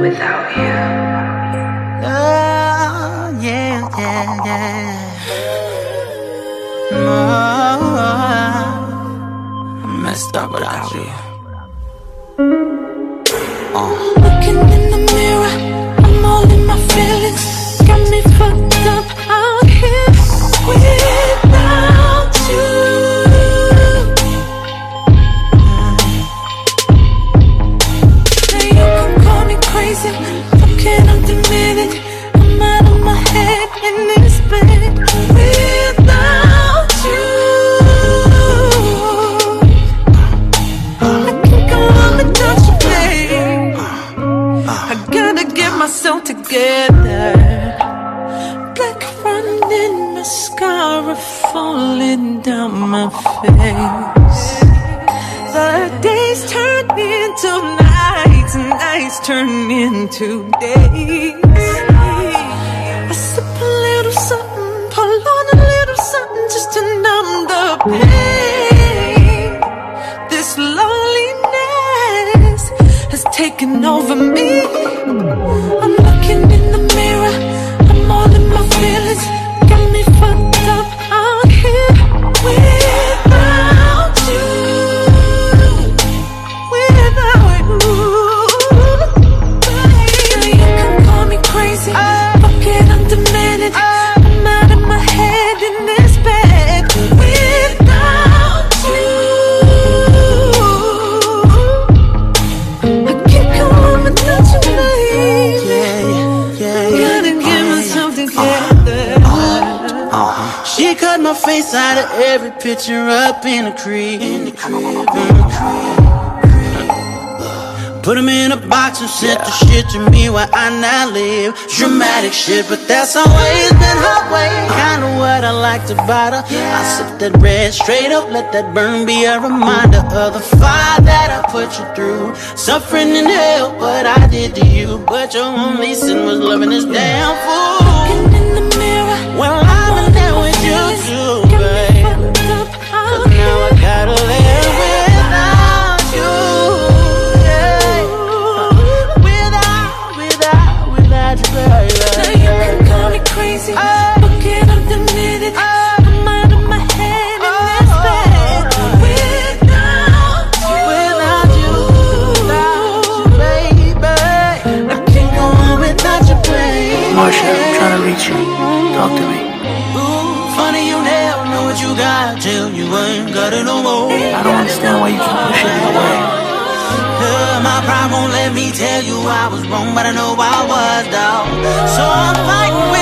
without you. Oh, yeah, yeah, yeah. Oh, I'm messed up without you. Looking in the mirror, I'm all in my feelings. Got me fucked up out here without you. Now you can call me crazy, fucking up the minute. I'm out of my head in this bed without you. I can't go on without you, babe. I gotta get myself together. Black running mascara falling down my face. The days turn into nights and nights turn into days. I sip a little something, pull on a little something just to numb the pain. This loneliness has taken over me. I'm looking in the mirror, I'm all in my feelings. Got me fucked up out here without you. Without you. Now you can call me crazy, fucking up the minute. I'm out of my head in this bed without you. I can't go on without you, baby. Gotta get myself together. She cut my face out of every picture up in the crib. Put him in a box and sent the shit to me where I now live. Dramatic shit, but that's always been her way. Kinda what I liked about her. I sip that red straight up, let that burn be a reminder of the fire that I put you through. Suffering in hell, what I did to you. But your only sin was loving this damn fool. Looking in the mirror, well, I'm in there with you too, babe. Cause now I gotta live without you. Without you, baby. Now you can call me crazy, fucking up the minute. I'm out of my head in this bed without you. Without you, baby. I can't go on without you, baby. Marsha, I'm trying to reach you. Talk to me. Funny you never know what you got till you ain't got it no more. I don't understand why you keep pushing me away. My pride won't let me tell you I was wrong, but I know I was, dog. So I'm fighting